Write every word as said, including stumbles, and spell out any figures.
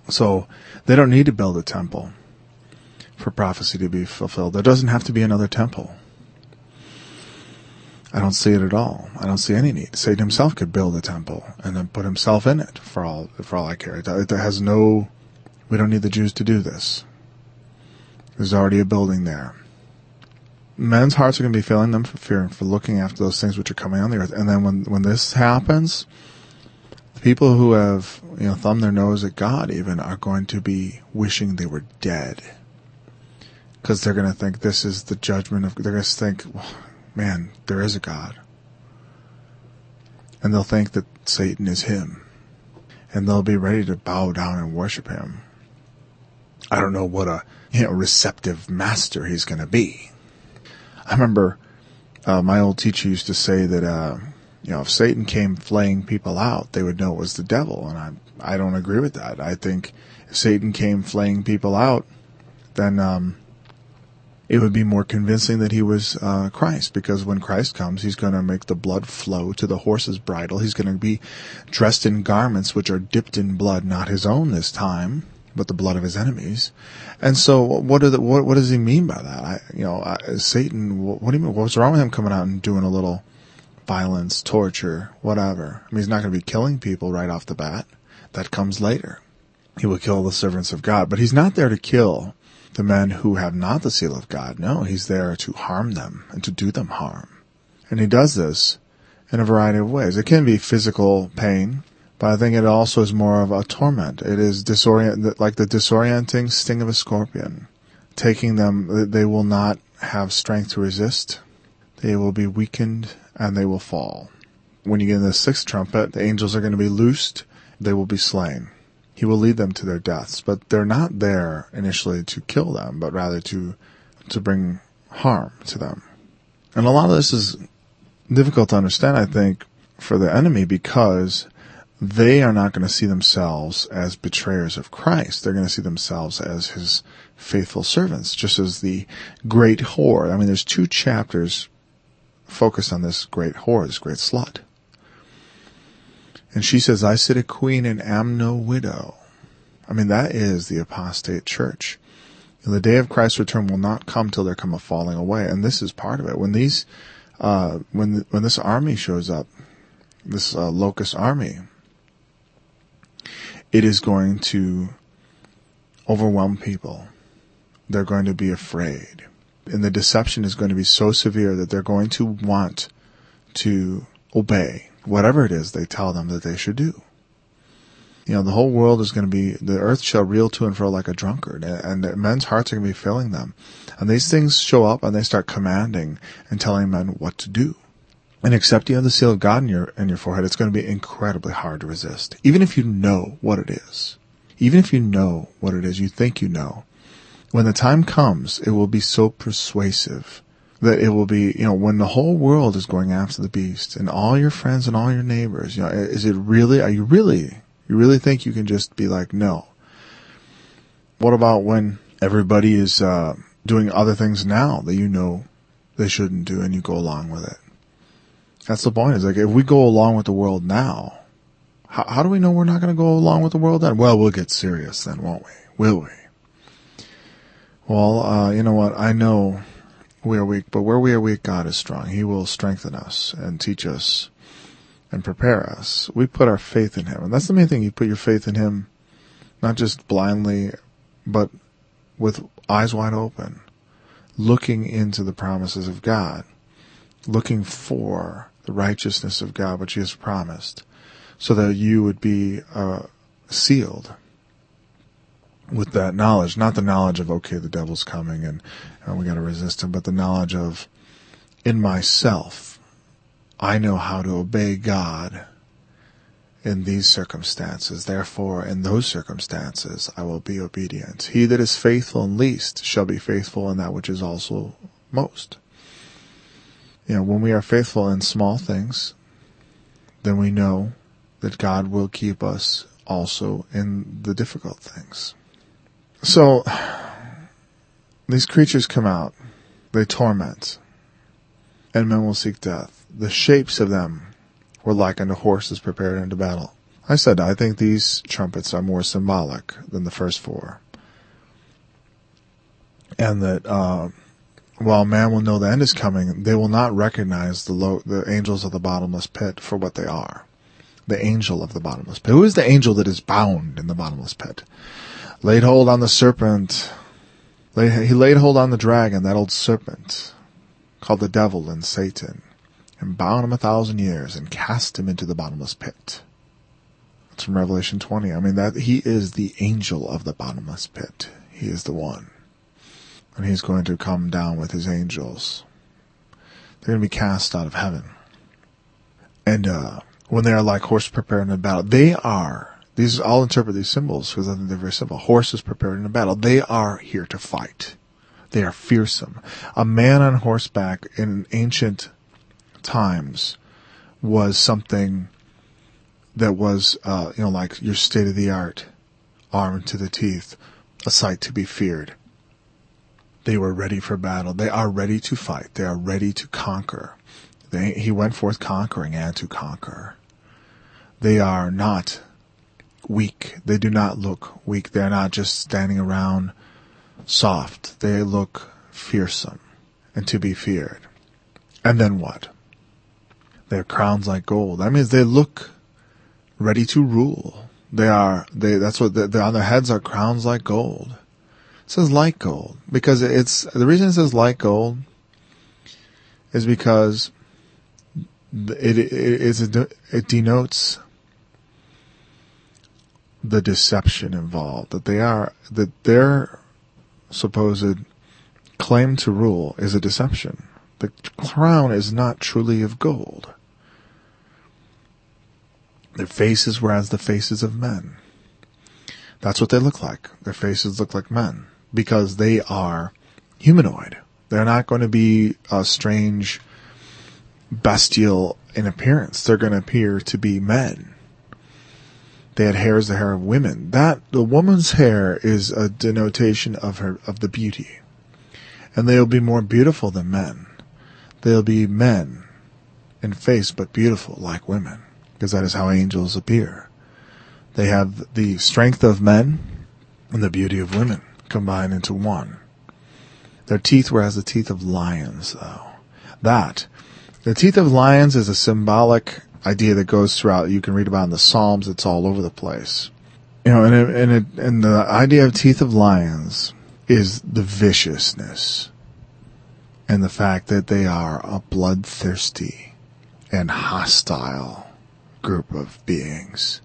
So they don't need to build a temple for prophecy to be fulfilled. There doesn't have to be another temple. I don't see it at all. I don't see any need. Satan himself could build a temple and then put himself in it for all for all I care. It, it has no. We don't need the Jews to do this. There's already a building there. Men's hearts are going to be failing them for fear and for looking after those things which are coming on the earth. And then when when this happens, the people who have you know thumbed their nose at God even are going to be wishing they were dead, because they're going to think this is the judgment of. They're going to think, well, man, there is a God. And they'll think that Satan is him. And they'll be ready to bow down and worship him. I don't know what a you know receptive master he's going to be. I remember uh, my old teacher used to say that uh, you know if Satan came flaying people out, they would know it was the devil. And I I don't agree with that. I think if Satan came flaying people out, then um, it would be more convincing that he was uh, Christ, because when Christ comes, he's going to make the blood flow to the horse's bridle. He's going to be dressed in garments which are dipped in blood, not his own this time, but the blood of his enemies. And so, what, are the, what, what does he mean by that? I, you know, I, Satan. What, what do you mean? What's wrong with him coming out and doing a little violence, torture, whatever? I mean, he's not going to be killing people right off the bat. That comes later. He will kill the servants of God, but he's not there to kill the men who have not the seal of God. No, he's there to harm them and to do them harm. And he does this in a variety of ways. It can be physical pain, but I think it also is more of a torment. It is disorient, like the disorienting sting of a scorpion. Taking them, they will not have strength to resist. They will be weakened and they will fall. When you get in the sixth trumpet, the angels are going to be loosed. They will be slain. He will lead them to their deaths, but they're not there initially to kill them, but rather to to bring harm to them. And a lot of this is difficult to understand, I think, for the enemy, because they are not going to see themselves as betrayers of Christ. They're going to see themselves as his faithful servants, just as the great whore. I mean, there's two chapters focused on this great whore, this great slut. And she says, I sit a queen and am no widow. I mean, that is the apostate church. And the day of Christ's return will not come till there come a falling away. And this is part of it. When these, uh, when, when this army shows up, this uh, locust army, it is going to overwhelm people. They're going to be afraid. And the deception is going to be so severe that they're going to want to obey whatever it is they tell them that they should do. You know, the whole world is going to be, the earth shall reel to and fro like a drunkard, and, and men's hearts are going to be filling them. And these things show up and they start commanding and telling men what to do. And except you have the seal of God in your, in your forehead, it's going to be incredibly hard to resist. Even if you know what it is. Even if you know what it is, you think you know. When the time comes, it will be so persuasive that it will be, you know, when the whole world is going after the beast and all your friends and all your neighbors, you know, is it really, are you really, you really think you can just be like, no? What about when everybody is uh, doing other things now that you know they shouldn't do and you go along with it? That's the point. Is like, if we go along with the world now, how, how do we know we're not going to go along with the world then? Well, we'll get serious then, won't we? Will we? Well, uh, you know what? I know we are weak, but where we are weak, God is strong. He will strengthen us and teach us and prepare us. We put our faith in him. And that's the main thing. You put your faith in him, not just blindly, but with eyes wide open, looking into the promises of God, looking for the righteousness of God, which he has promised, so that you would be uh, sealed with that knowledge. Not the knowledge of, okay, the devil's coming and, and we got to resist him, but the knowledge of, in myself, I know how to obey God in these circumstances. Therefore, in those circumstances, I will be obedient. He that is faithful in least shall be faithful in that which is also most. You know, when we are faithful in small things, then we know that God will keep us also in the difficult things. So, these creatures come out, they torment, and men will seek death. The shapes of them were like unto horses prepared unto battle. I said I think these trumpets are more symbolic than the first four. And that uh, while man will know the end is coming, they will not recognize the low, the angels of the bottomless pit for what they are. The angel of the bottomless pit. Who is the angel that is bound in the bottomless pit? Laid hold on the serpent. Lay, he laid hold on the dragon, that old serpent, called the devil and Satan, and bound him a thousand years and cast him into the bottomless pit. That's from Revelation twenty. I mean, that he is the angel of the bottomless pit. He is the one. And he's going to come down with his angels. They're going to be cast out of heaven. And uh, when they are like horses prepared in a battle, they are, these, I'll interpret these symbols because I think they're very simple. Horses prepared in a battle. They are here to fight. They are fearsome. A man on horseback in ancient times was something that was, uh, you know, like your state-of-the-art, armed to the teeth, a sight to be feared. They were ready for battle. They are ready to fight. They are ready to conquer. They, he went forth conquering and to conquer. They are not weak. They do not look weak. They are not just standing around soft. They look fearsome and to be feared. And then what? They have crowns like gold. That means they look ready to rule. They are, they, that's what, they, on their heads are crowns like gold. It says like gold because it's, the reason it says like gold is because it, it, it's a, it denotes the deception involved, that they are, that their supposed claim to rule is a deception. The crown is not truly of gold. Their faces were as the faces of men. That's what they look like. Their faces look like men because they are humanoid. They're not going to be a strange, bestial in appearance. They're going to appear to be men. They had hair as the hair of women. That, the woman's hair is a denotation of her, of the beauty. And they'll be more beautiful than men. They'll be men in face, but beautiful like women. Because that is how angels appear. They have the strength of men and the beauty of women combined into one. Their teeth were as the teeth of lions, though. That, the teeth of lions is a symbolic idea that goes throughout. You can read about in the Psalms. It's all over the place. You know, and it, and it, and the idea of teeth of lions is the viciousness and the fact that they are a bloodthirsty and hostile group of beings.